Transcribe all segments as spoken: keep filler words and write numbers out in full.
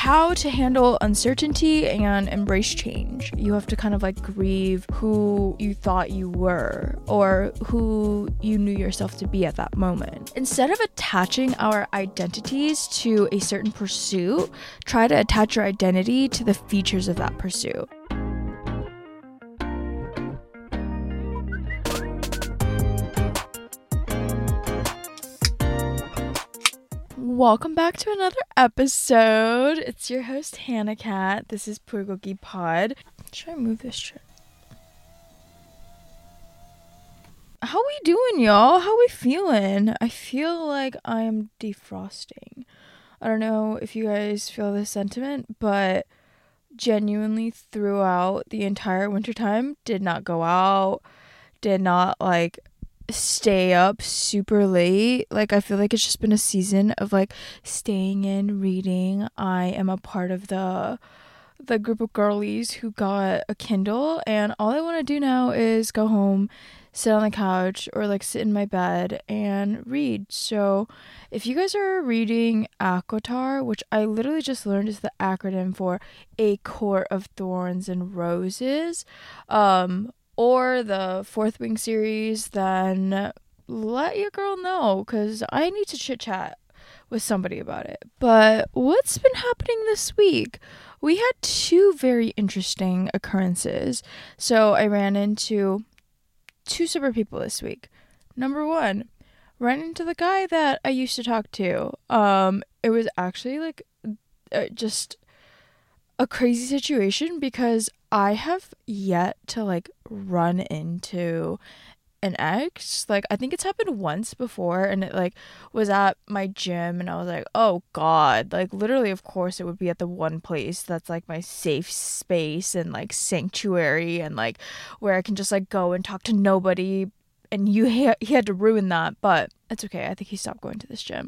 how to handle uncertainty and embrace change. You have to kind of like grieve who you thought you were or who you knew yourself to be at that moment. Instead of attaching our identities to a certain pursuit, try to attach your identity to the features of that pursuit. Welcome back to another episode. It's your host Hannah Cat. This is Purgogi Pod. Should I move this shit? How we doing, y'all? How we feeling? I feel like I am defrosting. I don't know if you guys feel this sentiment, but genuinely throughout the entire wintertime, did not go out, did not like stay up super late. Like, I feel like it's just been a season of like staying in, reading. I am a part of the the group of girlies who got a Kindle, and all I want to do now is go home, sit on the couch, or like sit in my bed and read. So if you guys are reading ACOTAR, which I literally just learned is the acronym for A Court of Thorns and Roses, um or the Fourth Wing series, then let your girl know, because I need to chit chat with somebody about it. But what's been happening this week? We had two very interesting occurrences. So I ran into two super people this week. Number one, ran into the guy that I used to talk to. Um, it was actually like uh, just a crazy situation because I have yet to like run into an ex. Like, I think it's happened once before, and it like was at my gym, and I was like, oh god, like literally of course it would be at the one place that's like my safe space and like sanctuary and like where I can just like go and talk to nobody, and you ha- he had to ruin that. But it's okay, I think he stopped going to this gym.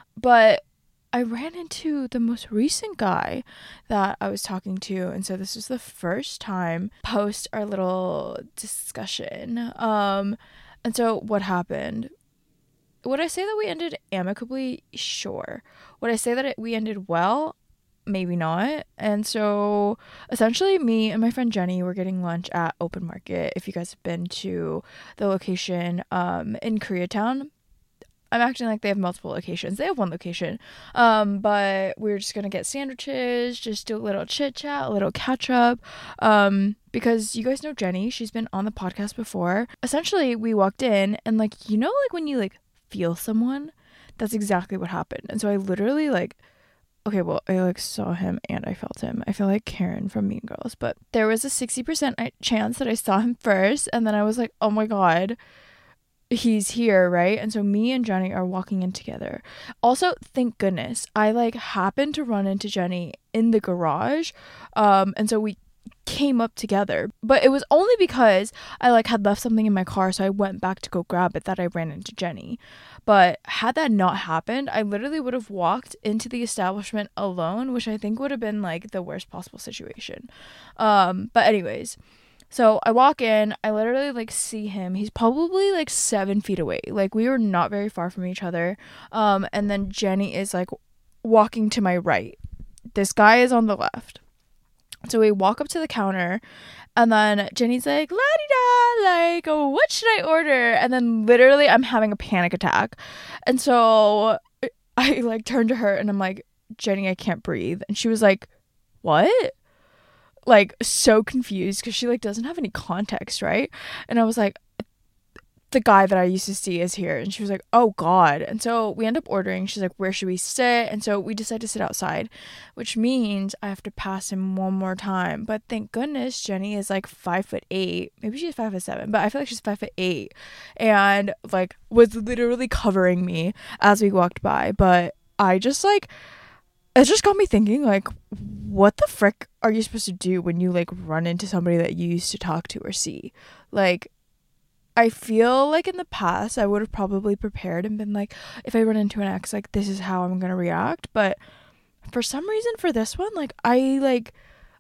But I ran into the most recent guy that I was talking to, and so this was the first time post our little discussion. Um, and so what happened? Would I say that we ended amicably? Sure. Would I say that it, we ended well? Maybe not. And so essentially me and my friend Jenny were getting lunch at Open Market. If you guys have been to the location um, in Koreatown, I'm acting like they have multiple locations. They have one location. Um, but we were just going to get sandwiches, just do a little chit chat, a little catch up. Um, because you guys know Jenny, she's been on the podcast before. Essentially, we walked in and like, you know, like when you like feel someone, that's exactly what happened. And so I literally like, okay, well, I like saw him and I felt him. I feel like Karen from Mean Girls, but there was a sixty percent chance that I saw him first. And then I was like, oh my God, he's here, right? And so me and Jenny are walking in together. Also, thank goodness, I like happened to run into Jenny in the garage, um and so we came up together. But it was only because I like had left something in my car, so I went back to go grab it, that I ran into Jenny. But had that not happened, I literally would have walked into the establishment alone, which I think would have been like the worst possible situation. Um but anyways, so I walk in, I literally like see him. He's probably like seven feet away. Like, we were not very far from each other. Um, and then Jenny is like walking to my right. This guy is on the left. So we walk up to the counter, and then Jenny's like, la-di-da, like, what should I order? And then literally I'm having a panic attack. And so I like turned to her and I'm like, Jenny, I can't breathe. And she was like, what? Like, so confused because she like doesn't have any context, right? And I was like, the guy that I used to see is here. And she was like, oh god. And so we end up ordering. She's like, where should we sit? And so we decide to sit outside, which means I have to pass him one more time. But thank goodness Jenny is like five foot eight. Maybe she's five foot seven, but I feel like she's five foot eight, and like was literally covering me as we walked by. But I just like, it just got me thinking, like, what the frick are you supposed to do when you like run into somebody that you used to talk to or see? Like, I feel like in the past I would have probably prepared and been like, if I run into an ex, like, this is how I'm gonna react. But for some reason for this one, like, I like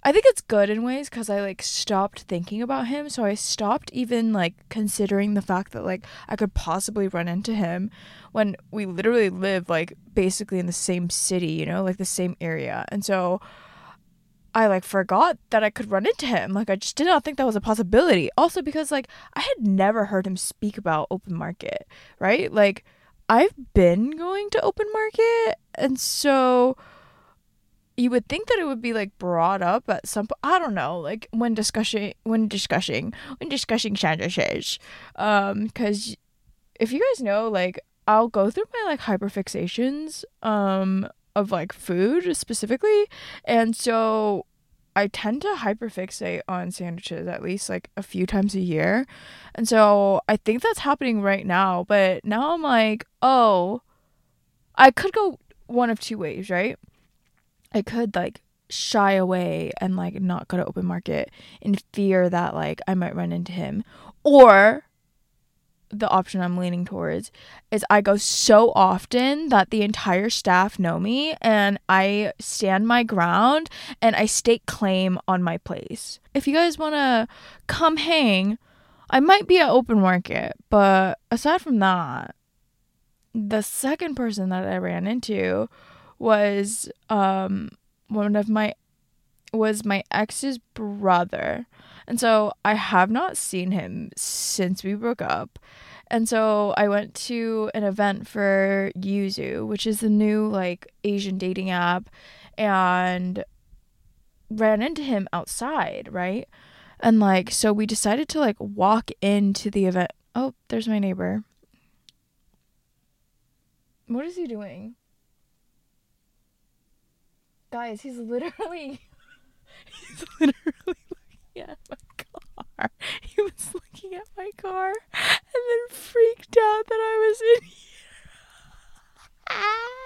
I think it's good in ways because I like stopped thinking about him. So I stopped even like considering the fact that like I could possibly run into him when we literally live like basically in the same city, you know, like the same area. And so I like forgot that I could run into him. Like I just did not think that was a possibility. Also because like I had never heard him speak about open market, right? Like I've been going to open market, and so you would think that it would be like brought up at some point. I don't know, like when discussing when discussing when discussing sandwiches. Um because if you guys know, like I'll go through my like hyperfixations um of like food specifically, and so I tend to hyperfixate on sandwiches at least like a few times a year. And so I think that's happening right now, but now I'm like, oh, I could go one of two ways, right? I could like shy away and like not go to open market in fear that like I might run into him, or the option I'm leaning towards is I go so often that the entire staff know me and I stand my ground and I stake claim on my place. If you guys want to come hang, I might be at open market, but aside from that, the second person that I ran into was um one of my was my ex's brother. And so I have not seen him since we broke up. And so I went to an event for Yuzu, which is the new like Asian dating app, and ran into him outside, right? And like so we decided to like walk into the event. Oh, there's my neighbor. What is he doing? Guys, he's literally he's literally looking at my car. He was looking at my car and then freaked out that I was in here.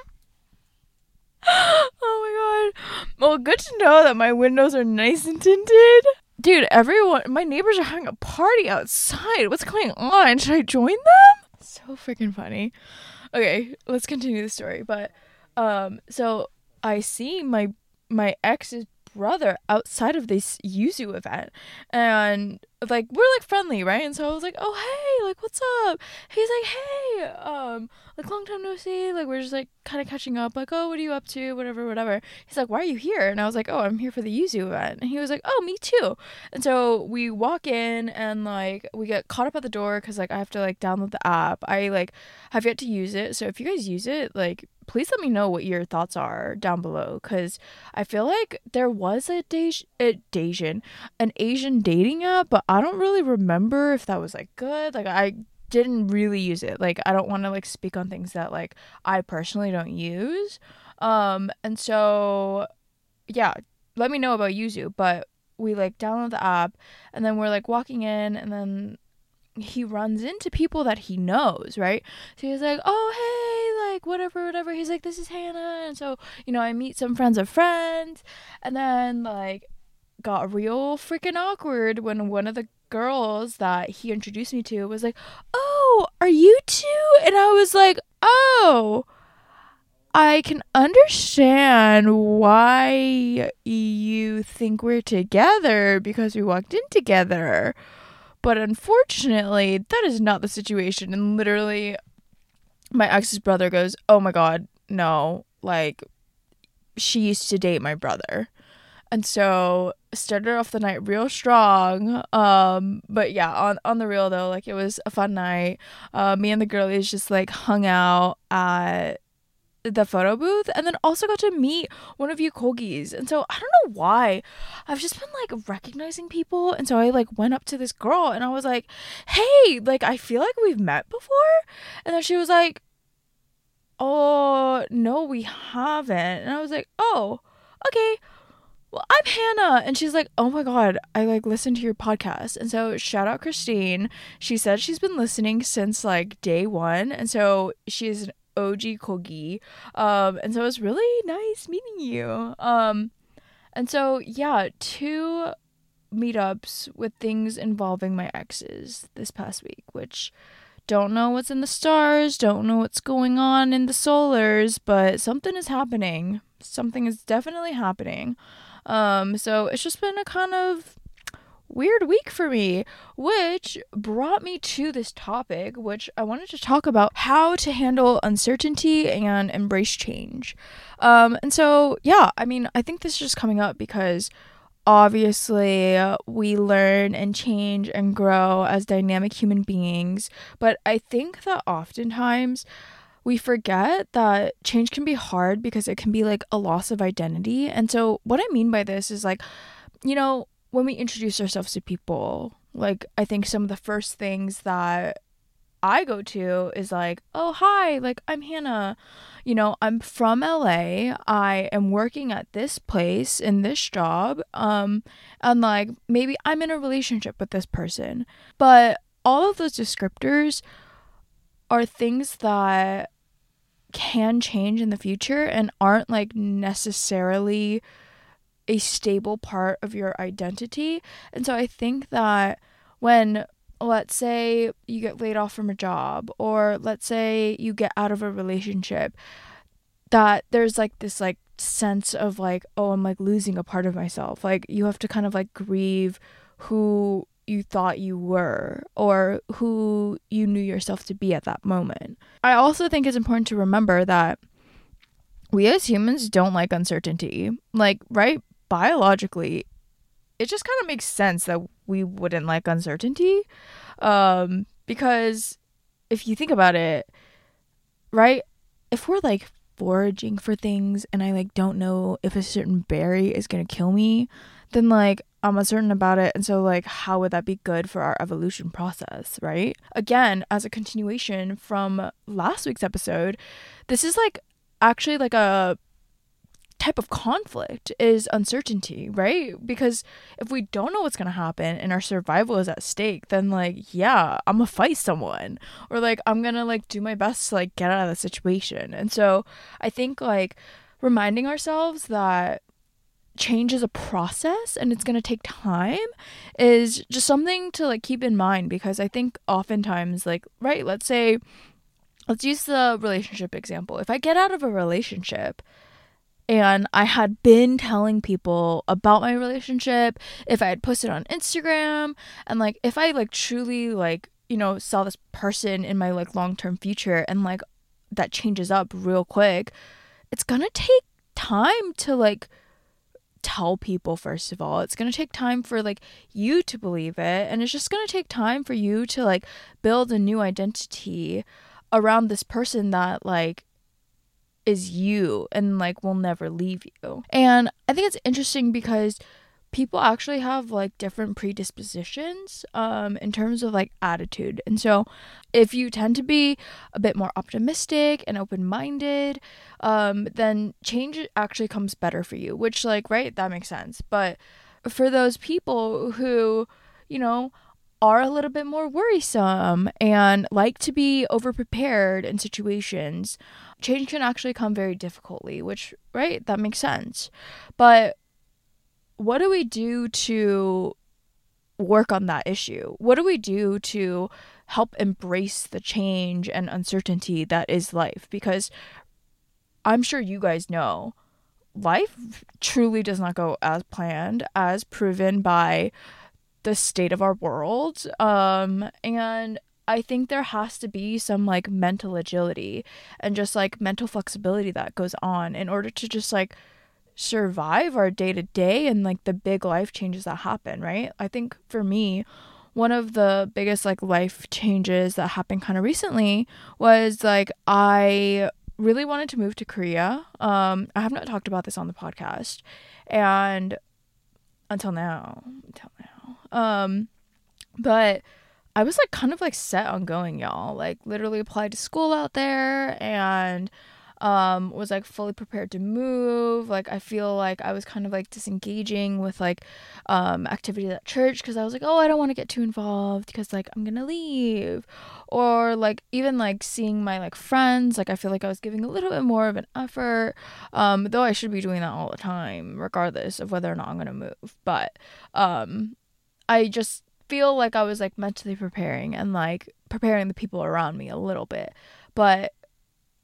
Oh my god. Well, good to know that my windows are nice and tinted. Dude, everyone, my neighbors are having a party outside. What's going on? Should I join them? So freaking funny. Okay, let's continue the story. But, um, so I see my my ex's brother outside of this Yuzu event, and like we're like friendly, right? And so I was like, oh hey, like what's up? He's like, hey, um like long time no see, like we're just like kind of catching up, like oh what are you up to, whatever whatever. He's like, why are you here? And I was like, oh, I'm here for the Yuzu event. And he was like, oh, me too. And so we walk in and like we get caught up at the door because like I have to like download the app. I like have yet to use it, so if you guys use it, like please let me know what your thoughts are down below, because I feel like there was a, Dej- a Dasian, an Asian dating app, but I don't really remember if that was like good. Like I didn't really use it. Like I don't want to like speak on things that like I personally don't use. Um, and so yeah, let me know about Yuzu. But we like download the app and then we're like walking in, and then he runs into people that he knows, right? So he's like, oh hey, like whatever whatever. He's like, this is Hannah. And so, you know, I meet some friends of friends, and then like got real freaking awkward when one of the girls that he introduced me to was like, oh, are you two? And I was like, oh, I can understand why you think we're together because we walked in together. But unfortunately, that is not the situation. And literally, my ex's brother goes, oh my god, no. Like, she used to date my brother. And so, started off the night real strong. Um, but yeah, on, on the real though, like, it was a fun night. Uh, me and the girlies just, like, hung out at the photo booth, and then also got to meet one of you Kogis. And so I don't know why I've just been like recognizing people, and so I like went up to this girl and I was like, hey, like I feel like we've met before. And then she was like, oh no, we haven't. And I was like, oh, okay, well, I'm Hannah. And she's like, oh my god, I like listened to your podcast. And so shout out Christine. She said she's been listening since like day one, and so she's an O G Kogi. Um, and so it was really nice meeting you. Um, and so yeah, two meetups with things involving my exes this past week, which don't know what's in the stars, don't know what's going on in the solars, but something is happening. something is definitely happening. Um, so it's just been a kind of weird week for me, which brought me to this topic, which I wanted to talk about how to handle uncertainty and embrace change. Um, and so, yeah, I mean, I think this is just coming up because obviously uh, we learn and change and grow as dynamic human beings, but I think that oftentimes we forget that change can be hard because it can be like a loss of identity. And so, what I mean by this is like, you know, when we introduce ourselves to people, like, I think some of the first things that I go to is like, oh, hi, like, I'm Hannah. You know, I'm from L A. I am working at this place in this job. Um, and like, maybe I'm in a relationship with this person. But all of those descriptors are things that can change in the future and aren't like necessarily a stable part of your identity. And so I think that when, let's say, you get laid off from a job, or let's say you get out of a relationship, that there's like this like sense of like, oh, I'm like losing a part of myself. Like you have to kind of like grieve who you thought you were or who you knew yourself to be at that moment. I also think it's important to remember that we as humans don't like uncertainty. Like, right? Biologically, it just kind of makes sense that we wouldn't like uncertainty. Um, because if you think about it, right? If we're like foraging for things and I like don't know if a certain berry is going to kill me, then like I'm uncertain about it. And so like, how would that be good for our evolution process, right? Again, as a continuation from last week's episode, this is like actually like a type of conflict is uncertainty, right? Because if we don't know what's going to happen and our survival is at stake, then like, yeah, I'm gonna fight someone, or like I'm gonna like do my best to like get out of the situation. And so I think like reminding ourselves that change is a process and it's going to take time is just something to like keep in mind, because I think oftentimes like, right, let's say, let's use the relationship example. If I get out of a relationship and I had been telling people about my relationship, if I had posted on Instagram, and like if I like truly like, you know, saw this person in my like long-term future and like that changes up real quick, it's gonna take time to like tell people. First of all, it's gonna take time for like you to believe it, and it's just gonna take time for you to like build a new identity around this person that like is you and like will never leave you. And I think it's interesting because people actually have like different predispositions um in terms of like attitude. And so if you tend to be a bit more optimistic and open-minded, um then change actually comes better for you, which like, right, that makes sense. But for those people who, you know, are a little bit more worrisome and like to be overprepared in situations, change can actually come very difficultly, which, right, that makes sense. But what do we do to work on that issue? What do we do to help embrace the change and uncertainty that is life? Because I'm sure you guys know, life truly does not go as planned, as proven by the state of our world. Um, and I think there has to be some like mental agility and just like mental flexibility that goes on in order to just like survive our day to day and like the big life changes that happen, right? I think for me, one of the biggest like life changes that happened kind of recently was like I really wanted to move to Korea. Um, I have not talked about this on the podcast, and until now, until now. Um, but I was like kind of like set on going, y'all. Like literally applied to school out there and um was like fully prepared to move. Like I feel like I was kind of like disengaging with like um activities at church because I was like, oh, I don't want to get too involved because like I'm gonna leave. Or like even like seeing my like friends, like I feel like I was giving a little bit more of an effort, um though I should be doing that all the time regardless of whether or not I'm gonna move. But um I just feel like I was like mentally preparing and like preparing the people around me a little bit. But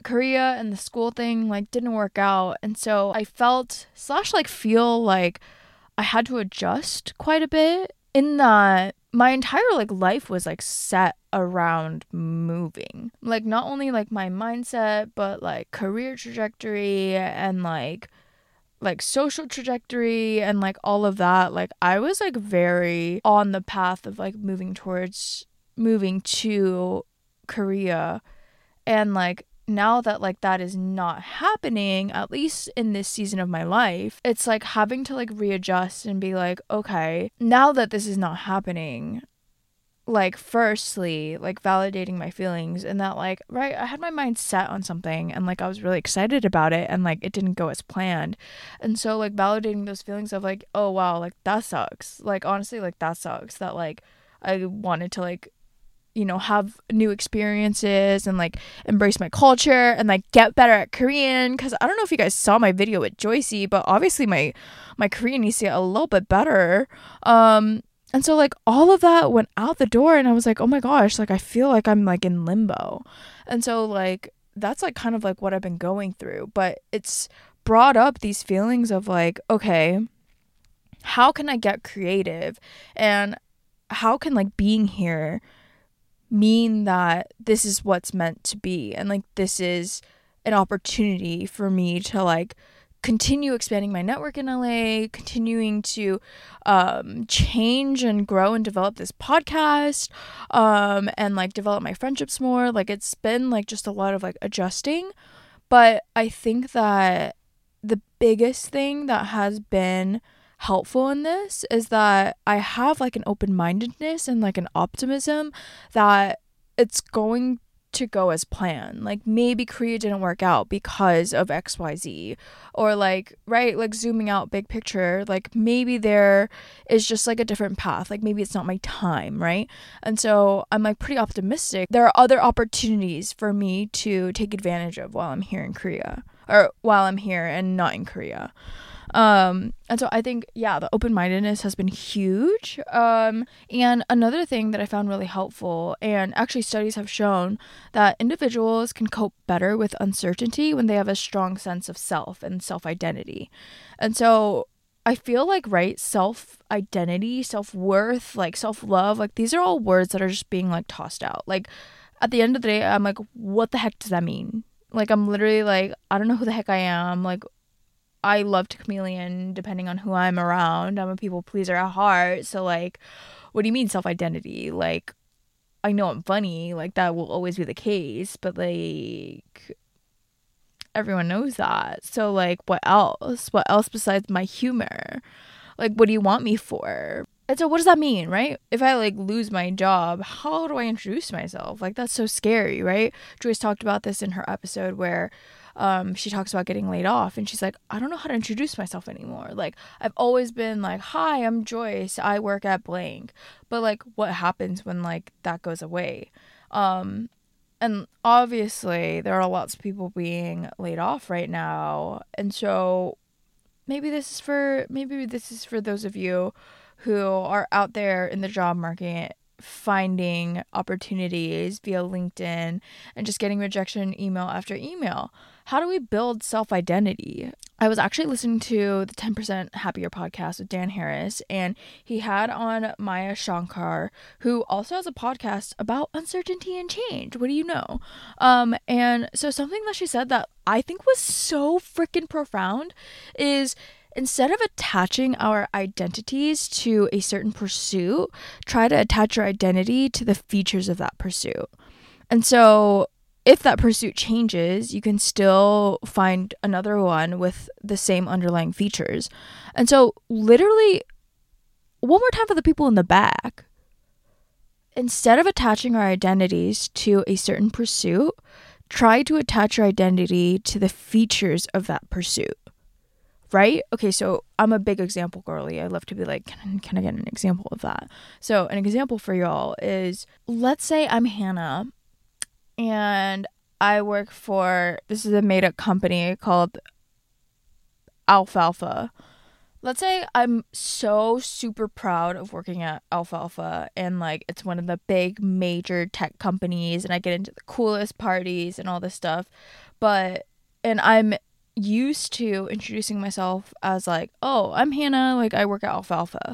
Korea and the school thing like didn't work out, and so I felt slash like feel like I had to adjust quite a bit, in that my entire like life was like set around moving. Like not only like my mindset, but like career trajectory and like like social trajectory and like all of that. Like I was like very on the path of like moving towards moving to Korea, and like now that like that is not happening, at least in this season of my life, it's like having to like readjust and be like, okay, now that this is not happening, like firstly like validating my feelings, and that like, right, I had my mind set on something and like I was really excited about it, and like it didn't go as planned, and so like validating those feelings of like, oh wow, like that sucks, like honestly like that sucks that like I wanted to like, you know, have new experiences and like embrace my culture and like get better at Korean, because I don't know if you guys saw my video with Joycey, but obviously my my Korean needs to get a little bit better. Um and so like all of that went out the door, and I was like, oh my gosh, like I feel like I'm like in limbo. And so like that's like kind of like what I've been going through, but it's brought up these feelings of like, okay, how can I get creative, and how can like being here mean that this is what's meant to be, and like this is an opportunity for me to like continue expanding my network in L A, continuing to um change and grow and develop this podcast, um and like develop my friendships more. Like it's been like just a lot of like adjusting, but I think that the biggest thing that has been helpful in this is that I have like an open-mindedness and like an optimism that it's going to go as planned. Like maybe Korea didn't work out because of X Y Z, or like, right, like zooming out big picture, like maybe there is just like a different path, like maybe it's not my time, right? And so I'm like pretty optimistic there are other opportunities for me to take advantage of while I'm here in Korea, or while I'm here and not in Korea. Um, and so I think, yeah, the open-mindedness has been huge. Um, and another thing that I found really helpful, and actually studies have shown that individuals can cope better with uncertainty when they have a strong sense of self and self-identity. And so I feel like, right, self-identity, self-worth, like self-love, like these are all words that are just being like tossed out. Like at the end of the day, I'm like, what the heck does that mean? Like I'm literally like, I don't know who the heck I am. Like I love to chameleon depending on who I'm around. I'm a people pleaser at heart. So like, what do you mean self-identity? Like, I know I'm funny. Like that will always be the case. But like, everyone knows that. So like, what else? What else besides my humor? Like, what do you want me for? And so what does that mean, right? If I like lose my job, how do I introduce myself? Like that's so scary, right? Joyce talked about this in her episode where um she talks about getting laid off, and she's like, I don't know how to introduce myself anymore. Like I've always been like, hi, I'm Joyce, I work at blank. But like what happens when like that goes away? Um and obviously there are lots of people being laid off right now. And so maybe this is for maybe this is for those of you who are out there in the job market finding opportunities via LinkedIn and just getting rejection email after email. How do we build self-identity? I was actually listening to the ten percent Happier podcast with Dan Harris, and he had on Maya Shankar, who also has a podcast about uncertainty and change. What do you know? Um, and so something that she said that I think was so freaking profound is, instead of attaching our identities to a certain pursuit, try to attach your identity to the features of that pursuit. And so if that pursuit changes, you can still find another one with the same underlying features. And so literally, one more time for the people in the back. Instead of attaching our identities to a certain pursuit, try to attach your identity to the features of that pursuit. Right? Okay, so I'm a big example girly. I love to be like, can, can I get an example of that? So an example for y'all is, let's say I'm Hannah and I work for, this is a made up company called Alfalfa. Let's say I'm so super proud of working at Alfalfa, and like it's one of the big major tech companies and I get into the coolest parties and all this stuff. but and I'm used to introducing myself as like, oh, I'm Hannah, like I work at Alfalfa.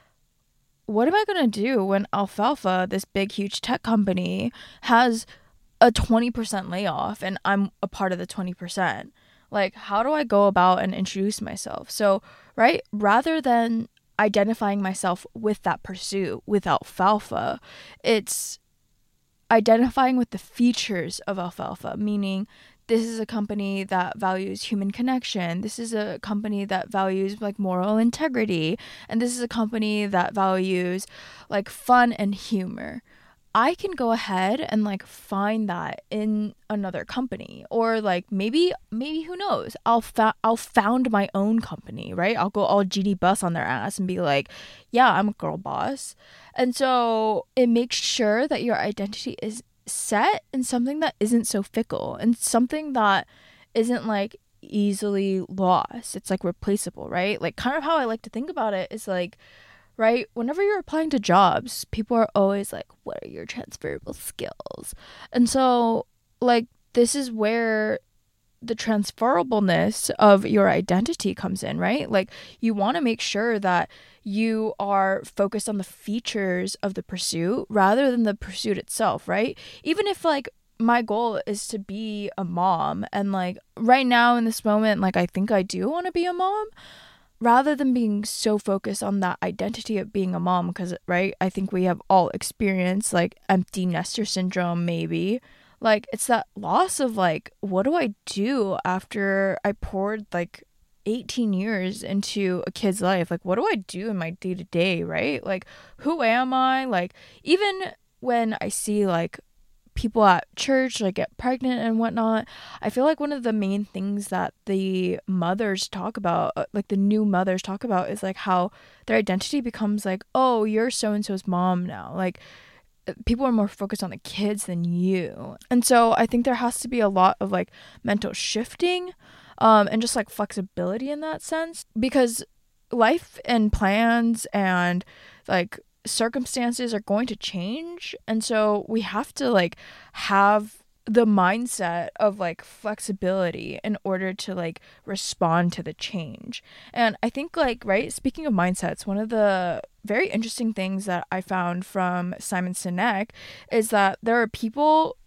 What am I going to do when Alfalfa, this big huge tech company, has a twenty percent layoff and I'm a part of the twenty percent? Like, how do I go about and introduce myself? So, right, rather than identifying myself with that pursuit, with Alfalfa, it's identifying with the features of Alfalfa, meaning this is a company that values human connection. This is a company that values like moral integrity. And this is a company that values like fun and humor. I can go ahead and like find that in another company, or like maybe maybe who knows, I'll fa- I'll found my own company, right? I'll go all G D bus on their ass and be like, yeah, I'm a girl boss. And so it makes sure that your identity is set in something that isn't so fickle and something that isn't like easily lost. It's like replaceable, right? Like kind of how I like to think about it is like, right, whenever you're applying to jobs, people are always like, what are your transferable skills? And so, like, this is where the transferableness of your identity comes in, right? Like, you want to make sure that you are focused on the features of the pursuit rather than the pursuit itself, right? Even if, like, my goal is to be a mom, and, like, right now in this moment, like, I think I do want to be a mom, rather than being so focused on that identity of being a mom, because, right, I think we have all experienced, like, empty nester syndrome, maybe. Like, it's that loss of, like, what do I do after I poured, like, eighteen years into a kid's life? Like, what do I do in my day-to-day, right? Like, who am I? Like, even when I see, like, people at church like get pregnant and whatnot, I feel like one of the main things that the mothers talk about, like the new mothers talk about, is like how their identity becomes like, oh, you're so and so's mom now. Like, people are more focused on the kids than you. And so I think there has to be a lot of like mental shifting um and just like flexibility in that sense, because life and plans and like circumstances are going to change, and so we have to like have the mindset of like flexibility in order to like respond to the change. And I think, like, right, speaking of mindsets, one of the very interesting things that I found from Simon Sinek is that there are people,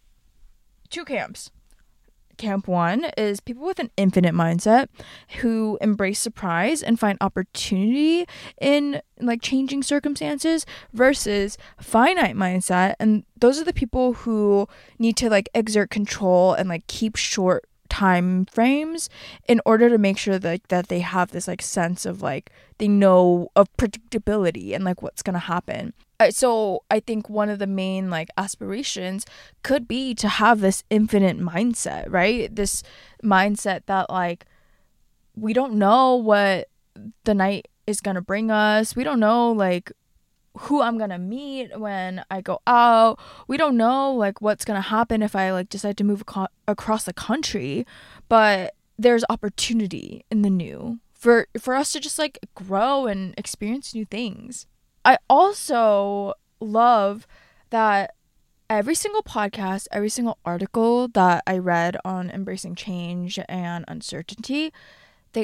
two camps. Camp one is people with an infinite mindset who embrace surprise and find opportunity in like changing circumstances, versus finite mindset, and those are the people who need to like exert control and like keep short time frames in order to make sure that that they have this like sense of like they know of predictability and like what's gonna happen. Uh, so I think one of the main like aspirations could be to have this infinite mindset, right? This mindset that like we don't know what the night is gonna bring us. We don't know like who I'm gonna meet when I go out. We don't know like what's gonna happen if I like decide to move ac- across the country, but there's opportunity in the new for for us to just like grow and experience new things. I also love that every single podcast, every single article that I read on embracing change and uncertainty, they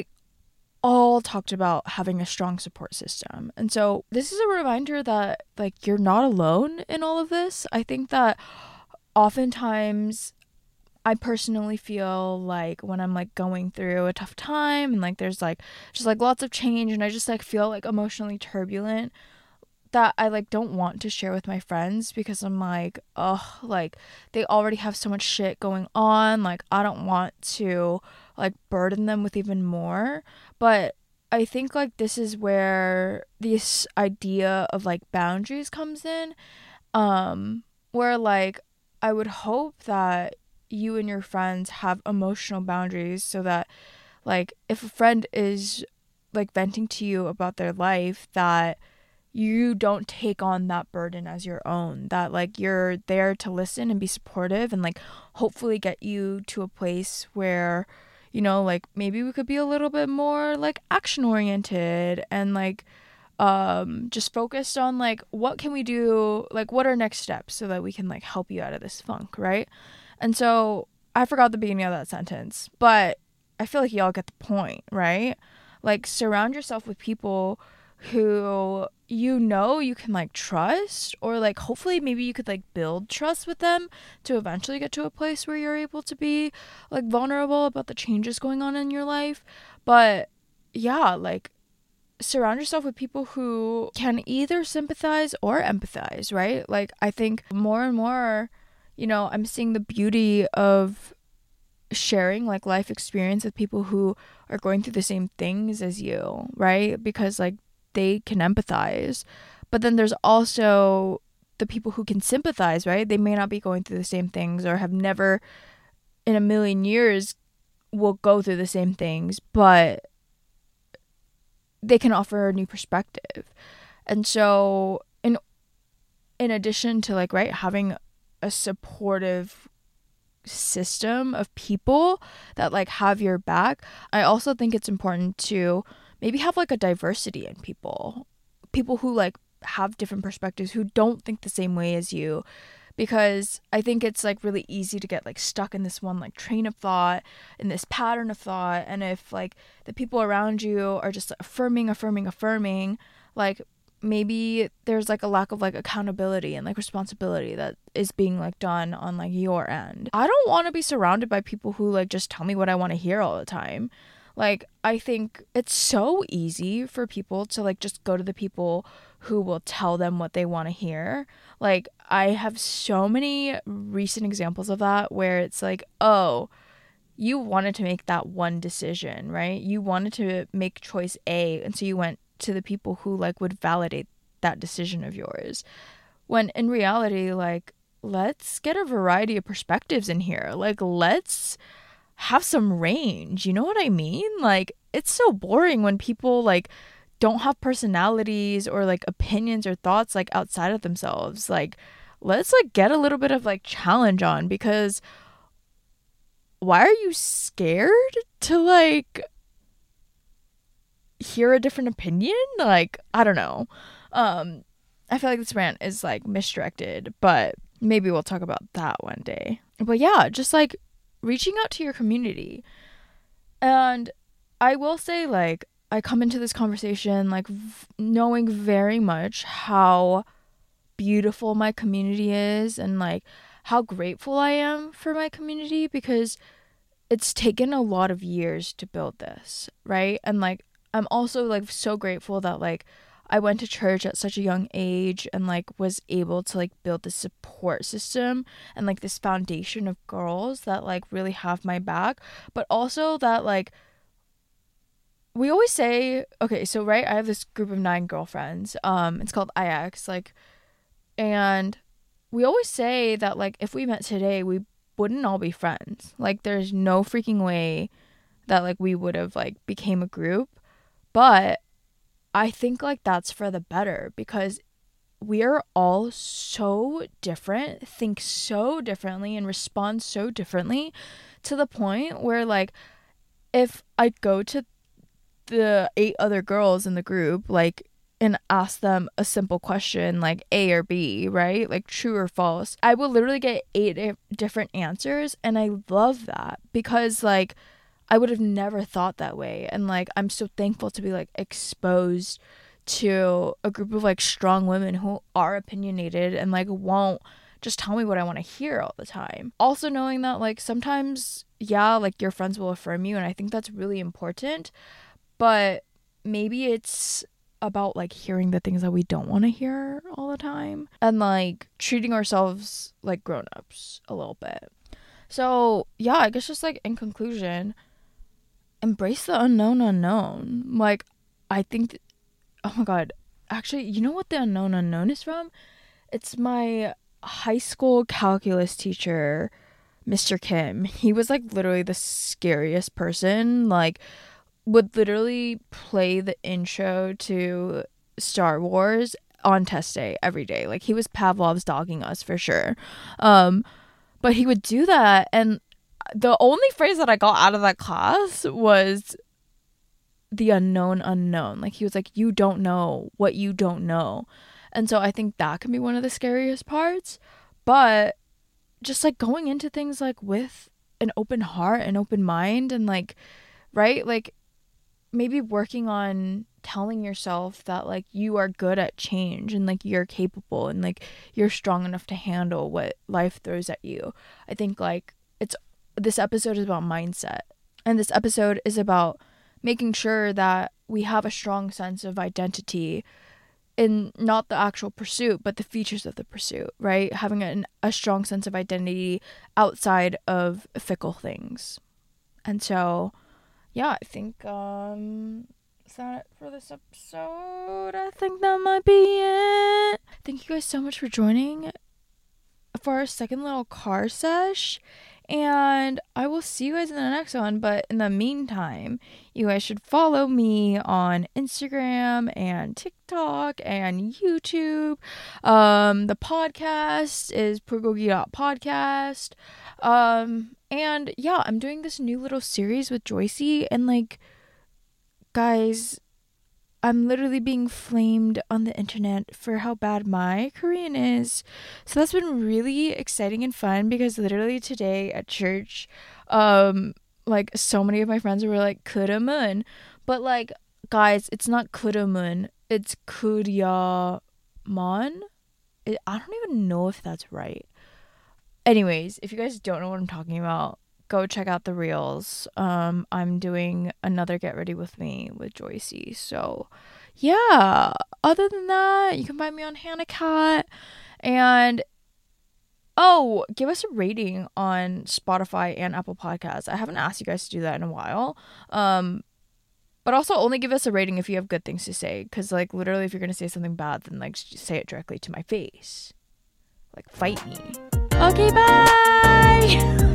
all talked about having a strong support system. And so this is a reminder that like you're not alone in all of this. I think that oftentimes I personally feel like when I'm like going through a tough time and like there's like just like lots of change and I just like feel like emotionally turbulent, that I like don't want to share with my friends, because I'm like, oh, like they already have so much shit going on. Like I don't want to like burden them with even more. But I think like this is where this idea of like boundaries comes in, um, where like I would hope that you and your friends have emotional boundaries, so that like if a friend is like venting to you about their life, that you don't take on that burden as your own, that like you're there to listen and be supportive and like hopefully get you to a place where, you know, like maybe we could be a little bit more like action oriented and like um just focused on like what can we do, like what are next steps so that we can like help you out of this funk, right? And so I forgot the beginning of that sentence, but I feel like y'all get the point, right? Like, surround yourself with people who you know you can like trust, or like hopefully maybe you could like build trust with them to eventually get to a place where you're able to be like vulnerable about the changes going on in your life. But yeah, like, surround yourself with people who can either sympathize or empathize, right? Like, I think more and more, you know, I'm seeing the beauty of sharing like life experience with people who are going through the same things as you, right? Because like they can empathize. But then there's also the people who can sympathize, right? They may not be going through the same things, or have never in a million years will go through the same things, but they can offer a new perspective. And so in in addition to like, right, having a supportive system of people that like have your back, I also think it's important to maybe have like a diversity in people people who like have different perspectives, who don't think the same way as you, because I think it's like really easy to get like stuck in this one like train of thought, in this pattern of thought. And if like the people around you are just affirming affirming affirming, like maybe there's like a lack of like accountability and like responsibility that is being like done on like your end. I don't want to be surrounded by people who like just tell me what I want to hear all the time. Like, I think it's so easy for people to like just go to the people who will tell them what they want to hear. Like, I have so many recent examples of that where it's like, oh, you wanted to make that one decision, right? You wanted to make choice A, and so you went to the people who like would validate that decision of yours, when in reality, like, let's get a variety of perspectives in here. Like, let's have some range, you know what I mean? Like, it's so boring when people like don't have personalities or like opinions or thoughts like outside of themselves. Like, let's like get a little bit of like challenge on, because why are you scared to like hear a different opinion? Like, I don't know. Um, I feel like this rant is like misdirected, but maybe we'll talk about that one day. But yeah, just like reaching out to your community. And I will say, like, I come into this conversation like v- knowing very much how beautiful my community is, and like how grateful I am for my community, because it's taken a lot of years to build this, right? And like, I'm also like so grateful that like I went to church at such a young age and like was able to like build this support system and like this foundation of girls that like really have my back. But also that like, we always say, okay, so right, I have this group of nine girlfriends. Um, it's called I X, like, and we always say that like if we met today, we wouldn't all be friends. Like, there's no freaking way that like we would have like became a group. But I think like that's for the better, because we are all so different, think so differently, and respond so differently, to the point where like if I go to the eight other girls in the group like and ask them a simple question like A or B, right? Like true or false, I will literally get eight different answers. And I love that, because like I would have never thought that way. And like, I'm so thankful to be like exposed to a group of like strong women who are opinionated and like won't just tell me what I want to hear all the time. Also knowing that like sometimes, yeah, like your friends will affirm you, and I think that's really important. But maybe it's about like hearing the things that we don't want to hear all the time, and like treating ourselves like grown-ups a little bit. So yeah, I guess just like in conclusion, embrace the unknown unknown. Like, I think th- oh my god, actually, you know what the unknown unknown is from? It's my high school calculus teacher, Mister Kim. He was like literally the scariest person. Like, would literally play the intro to Star Wars on test day every day. Like, he was Pavlov's dogging us for sure. Um but he would do that, and the only phrase that I got out of that class was the unknown unknown. Like, he was like, you don't know what you don't know. And so I think that can be one of the scariest parts. But just like going into things like with an open heart, an open mind, and like, right? Like maybe working on telling yourself that like you are good at change and like you're capable and like you're strong enough to handle what life throws at you. I think like it's this episode is about mindset, and this episode is about making sure that we have a strong sense of identity in not the actual pursuit but the features of the pursuit, right? Having an, a strong sense of identity outside of fickle things. And so yeah, I think um is that it for this episode? I think that might be it. Thank you guys so much for joining for our second little car sesh, and I will see you guys in the next one. But in the meantime, you guys should follow me on Instagram and TikTok and YouTube. Um, the podcast is Purgogi.podcast. Um, and yeah, I'm doing this new little series with Joycey, and like, guys, I'm literally being flamed on the internet for how bad my Korean is. So that's been really exciting and fun, because literally today at church, um, like so many of my friends were like, Kudamun. But like, guys, it's not Kudamun. It's Kuryaman. It, I don't even know if that's right. Anyways, if you guys don't know what I'm talking about, go check out the reels. Um, I'm doing another Get Ready With Me with Joycey. So, yeah. Other than that, you can find me on Hannah Cat. And, oh, give us a rating on Spotify and Apple Podcasts. I haven't asked you guys to do that in a while. Um, but also only give us a rating if you have good things to say. Because, like, literally, if you're going to say something bad, then, like, say it directly to my face. Like, fight me. Okay, bye!